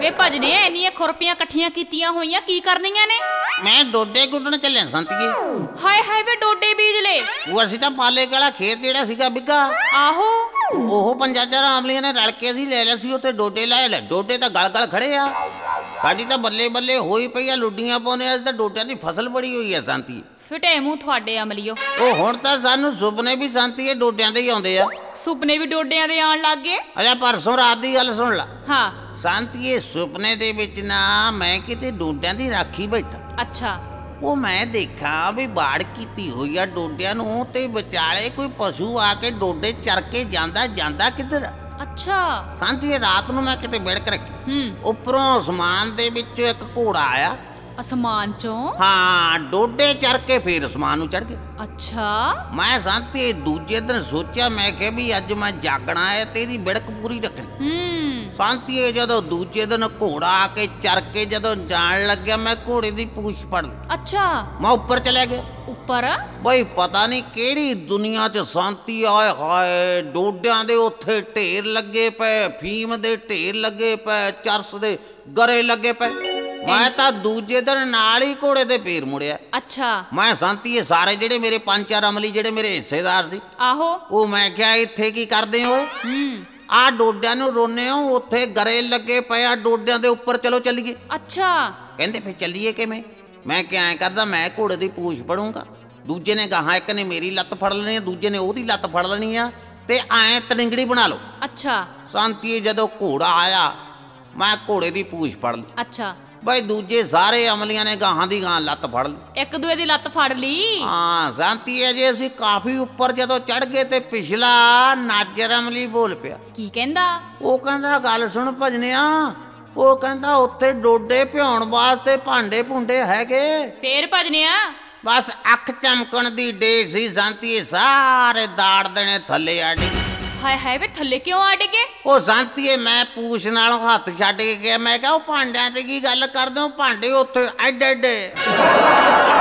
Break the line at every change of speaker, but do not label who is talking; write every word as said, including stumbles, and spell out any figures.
ਵੇ ਭਜਨੇ ਇੰਨੀਆਂ ਖੁਰਪੀਆਂ ਇਕੱਠੀਆਂ ਕੀਤੀਆਂ ਹੋਈਆਂ ਕੀ ਕਰਨੀਆਂ ਨੇ?
ਮੈਂ ਡੋਡੇ ਗੁੱਡਣ ਚੱਲਿਆ ਸੰਤੀਏ।
ਹਾਏ ਹਾਏ ਵੇ ਡੋਡੇ ਬੀਜ ਲੈ।
ਉਹ ਅਸੀਂ ਤਾਂ ਪਾਲੇ ਵਾਲਾ ਖੇਤ ਜਿਹੜਾ ਸੀਗਾ ਬਿੱਗਾ,
ਆਹੋ
ਉਹ ਪੰਜਾਂ ਚਾਰਾਂ ਆਮਲੀਆਂ ਨੇ ਰਲ ਕੇ ਅਸੀਂ ਲੈ ਲਿਆ ਸੀ, ਉੱਥੇ ਡੋਡੇ ਲਾਏ ਲੈ। ਡੋਡੇ ਤਾਂ ਗਲ ਗਲ ਖੜੇ ਆ, ਸਾਡੀ ਤਾਂ ਬੱਲੇ ਬੱਲੇ ਹੋਈ ਪਈ ਆ, ਲੁੱਡੀਆਂ ਪਾਉਂਦੇ ਅੱਜ ਤਾਂ ਡੋਡਿਆਂ ਦੀ ਫਸਲ ਬੜੀ ਹੋਈ ਆ ਸੰਤੀ।
ਫਿਟੇ ਮੂੰਹ ਤੁਹਾਡੇ ਅਮਲੀਓ।
ਉਹ ਹੁਣ ਤਾਂ ਸਾਨੂੰ ਸੁਪਨੇ ਵੀ ਸੰਤੀਏ ਡੋਡਿਆਂ ਦੇ ਹੀ ਆਉਂਦੇ ਆ।
ਸੁਪਨੇ ਵੀ ਡੋਡਿਆਂ ਦੇ ਆਉਣ ਲੱਗ ਗਏ?
ਅਜਾ ਪਰਸੋਂ ਰਾਤ ਦੀ ਗੱਲ ਸੁਣ ਲਾ।
ਹਾਂ
ਸੰਤੀਏ ਸੁਪਨੇ ਦੇ ਵਿੱਚ ਨਾ ਮੈਂ ਕਿਤੇ ਡੋਡਿਆਂ ਦੀ ਰਾਖੀ ਬੈਠਾ।
ਅੱਛਾ
ਉਹ ਮੈਂ ਦੇਖਾਂ ਵੀ ਬਾੜ ਕੀਤੀ ਹੋਈ ਆ ਡੋਡਿਆਂ ਨੂੰ, ਤੇ ਵਿਚਾਲੇ ਕੋਈ ਪਸ਼ੂ ਆ ਕੇ ਡੋਡੇ ਚਰ ਕੇ ਜਾਂਦਾ। ਜਾਂਦਾ ਕਿੱਧਰ?
ਅੱਛਾ
ਸੰਤੀਏ ਰਾਤ ਨੂੰ ਮੈਂ ਕਿਤੇ ਵਿੜਕ ਰੱਖੀ,
ਹੂੰ
ਉੱਪਰੋਂ ਅਸਮਾਨ ਦੇ ਵਿੱਚੋਂ ਇੱਕ ਘੋੜਾ ਆਇਆ।
ਅਸਮਾਨ ਚੋਂ?
ਹਾਂ, ਡੋਡੇ ਚਰ ਕੇ ਫੇਰ ਅਸਮਾਨ ਨੂੰ ਚੜ ਗਿਆ।
ਅੱਛਾ
ਮੈਂ ਸੰਤੀਏ ਦੂਜੇ ਦਿਨ ਸੋਚਿਆ, ਮੈਂ ਕਿਹਾ ਵੀ ਅੱਜ ਮੈਂ ਜਾਗਣਾ ਹੈ ਤੇ ਇਹਦੀ ਵਿੜਕ ਪੂਰੀ ਰੱਖਣੀ।
ਹੂੰ
ਸੰਤੀਏ ਜਦੋਂ ਦੂਜੇ ਦਿਨ ਘੋੜਾ ਆ ਕੇ ਚਰ ਕੇ ਜਦੋਂ ਜਾਣ ਲੱਗਿਆ, ਮੈਂ ਘੋੜੇ ਦੀ ਪੂਛ ਫੜ ਲਈ।
ਅੱਛਾ
ਮੈਂ ਉੱਪਰ ਚਲਾ ਗਿਆ।
ਉੱਪਰ?
ਬਈ ਪਤਾ ਨਹੀਂ ਕਿਹੜੀ ਦੁਨੀਆ 'ਚ ਸੰਤੀ ਆਏ ਹਾਏ, ਡੋਡਿਆਂ ਦੇ ਉੱਥੇ ਢੇਰ ਲੱਗੇ ਪਏ, ਫੀਮ ਦੇ ਢੇਰ ਲੱਗੇ ਪਏ, ਚਰਸ ਦੇ ਗਰੇ ਲੱਗੇ ਪਏ। ਮੈਂ ਤਾਂ ਦੂਜੇ ਦਿਨ ਨਾਲ ਹੀ ਘੋੜੇ ਦੇ ਪੇਰ ਮੁੜਿਆ।
ਅੱਛਾ
ਮੈਂ ਸੰਤੀਏ ਸਾਰੇ ਜਿਹੜੇ ਮੇਰੇ ਪੰਜ ਚਾਰ ਅਮਲੀ ਜਿਹੜੇ ਮੇਰੇ ਹਿੱਸੇਦਾਰ ਸੀ,
ਆਹੋ
ਉਹ ਮੈਂ ਕਿਹਾ ਇੱਥੇ ਕੀ ਕਰਦੇ ਹੋਏ?
ਹੂੰ
ਆ ਡੋਡਿਆਂ ਨੂੰ ਰੋਨੇ ਹੋ, ਉੱਥੇ ਗਰੇ ਲੱਗੇ ਪਏ ਆ ਡੋਡਿਆਂ ਦੇ ਉੱਪਰ, ਚਲੋ ਚੱਲੀਏ।
ਅੱਛਾ
ਕਹਿੰਦੇ ਫਿਰ ਚੱਲੀਏ ਕਿਵੇਂ? ਮੈਂ ਕਿਹਾ ਐਂ ਕਰਦਾ, ਮੈਂ ਘੋੜੇ ਦੀ ਪੂਛ ਫੜੂੰਗਾ, ਦੂਜੇ ਨੇ ਗਾਹਾਂ ਇੱਕ ਨੇ ਮੇਰੀ ਲੱਤ ਫੜ ਲੈਣੀ ਆ, ਦੂਜੇ ਨੇ ਉਹਦੀ ਲੱਤ ਫੜ ਲੈਣੀ ਆ, ਤੇ ਐਂ ਤਰਿੰਗੜੀ ਬਣਾ ਲਓ।
ਅੱਛਾ
ਸੰਤੀਏ ਜਦੋਂ ਘੋੜਾ ਆਇਆ, ਮੈਂ ਘੋੜੇ ਦੀ ਪੂਛ ਫੜ ਲਈ।
ਅੱਛਾ
ਬਈ ਦੂਜੇ ਸਾਰੇ ਅਮਲੀਆਂ ਨੇ ਗਾਹਾਂ ਦੀ ਗਾਂ ਲੱਤ ਫੜ ਲਈ।
ਇੱਕ ਦੂਏ ਦੀ ਲੱਤ ਫੜ ਲਈ?
ਹਾਂ ਸੰਤੀਏ, ਜੇ ਅਸੀਂ ਕਾਫੀ ਉੱਪਰ ਜਦੋਂ ਚੜ ਗਏ ਤੇ ਪਿਛਲਾ ਨਾਜਰ ਅਮਲੀ ਬੋਲ ਪਿਆ।
ਕੀ ਕਹਿੰਦਾ?
ਉਹ ਕਹਿੰਦਾ ਗੱਲ ਸੁਣ ਭਜਨਿਆ, ਉਹ ਕਹਿੰਦਾ ਉੱਥੇ ਡੋਡੇ ਭਿਉਣ ਵਾਸਤੇ ਭਾਂਡੇ ਭੁੰਡੇ ਹੈਗੇ।
ਫੇਰ ਭਜਨਿਆ?
ਬਸ ਅੱਖ ਚਮਕਣ ਦੀ ਡੇਟ ਸੀ ਸੰਤੀਏ, ਸਾਰੇ ਦਾੜ ਦੇਣੇ ਥੱਲੇ ਆ ਡਿੱਗੇ।
ਹਾਏ ਹਾਏ ਵੇ ਥੱਲੇ ਕਿਉਂ ਆ ਡਿੱਗੇ?
ਉਹ ਸੰਤੀਏ ਮੈਂ ਪੂਛ ਨਾਲੋਂ ਹੱਥ ਛੱਡ ਕੇ ਗਿਆ। ਮੈਂ ਕਿਹਾ ਉਹ ਭਾਂਡਿਆਂ ਤੇ ਕੀ ਗੱਲ ਕਰਦੇ ਹੋ, ਭਾਂਡੇ ਉੱਥੇ ਐਡੇ ਐਡੇ।